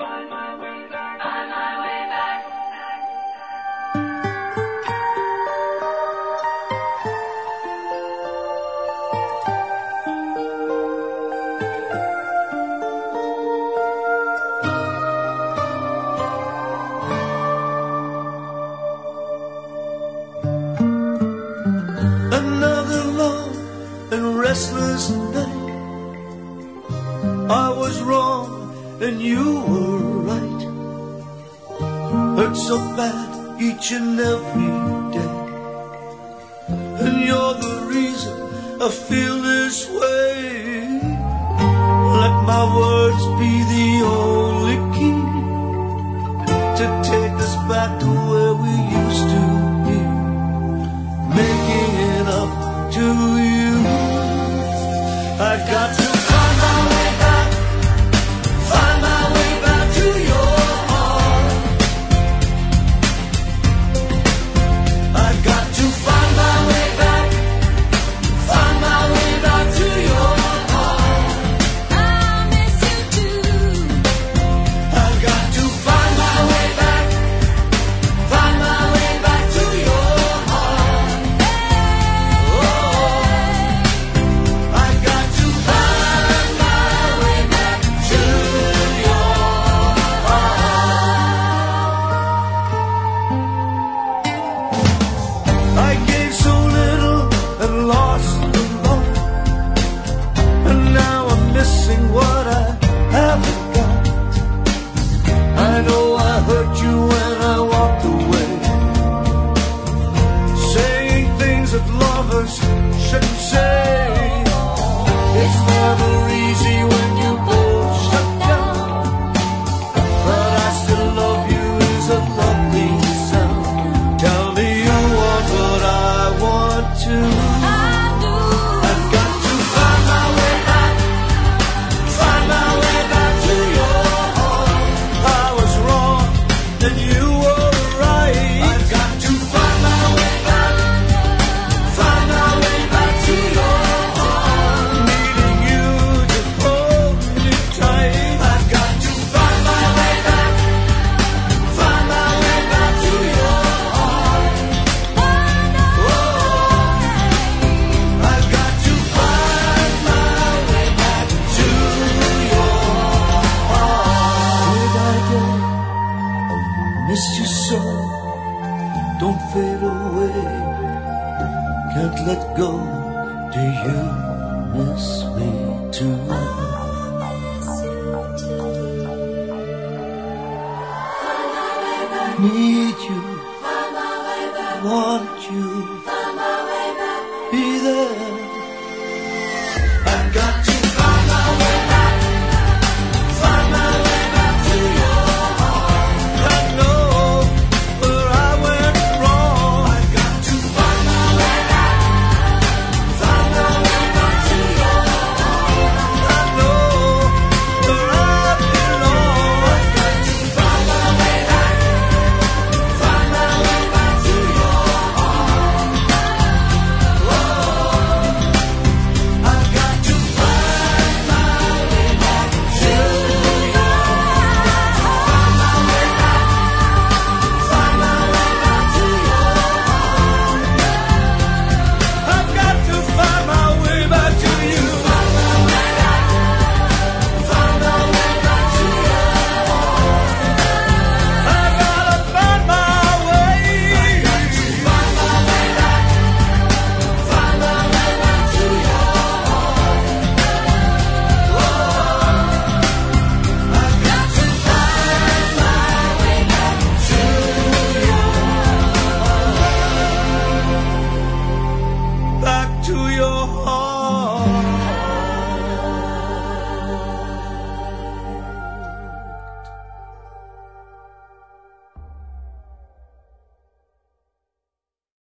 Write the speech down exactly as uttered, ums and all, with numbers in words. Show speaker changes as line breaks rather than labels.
Find my way back. Find my way back.
Another long and restless night. I was wrong and you were right. Hurt so bad each and every day. And you're the reason I feel this way. Let my words be the only key to take us back to where we used to be. Making it up to you. I've got to find my way back. Find my way back to your heart. I've got to find my way back. Find my way back to your heart.
I miss you too.
I've got to find my way back. Find my way back to your heart. Oh, I've got to find my way back to your heart. I gave so little and lost a lot, and now I'm missing what I haven't got. I know I hurt you when I walked away, saying things that lovers shouldn't say. It's never easy when you both shut down, but I still love you is a lovely sound. Tell me you want what I want to.
I do.
I've got to find my way back. Find my way back to your heart. I was wrong and you were right. I've got to find my way back. Find my way back to your heart. Needing you to hold me tight. I've got to find my way back. Find my way back to your heart. Oh, I've got to find my way back to your heart. Did I go? Missed you so. Don't fade away. Can't let go. Do you miss me too? Need you, want you.